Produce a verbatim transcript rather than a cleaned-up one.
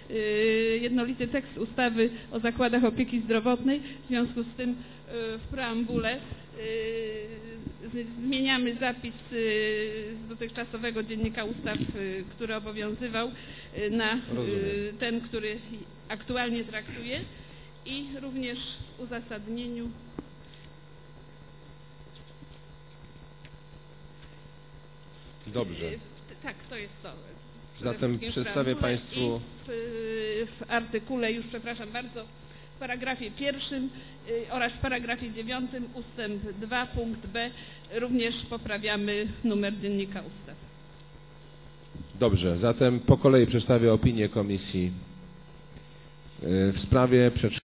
jednolity tekst ustawy o zakładach opieki zdrowotnej. W związku z tym w preambule zmieniamy zapis z dotychczasowego dziennika ustaw, który obowiązywał, na ten, który aktualnie traktuje, i również w uzasadnieniu Dobrze. Tak, to jest to. Zatem przedstawię Państwu w, w artykule, już przepraszam bardzo, w paragrafie pierwszym y, oraz w paragrafie dziewiątym ustęp dwa punkt B również poprawiamy numer dziennika ustaw. Dobrze, zatem po kolei przedstawię opinię komisji w sprawie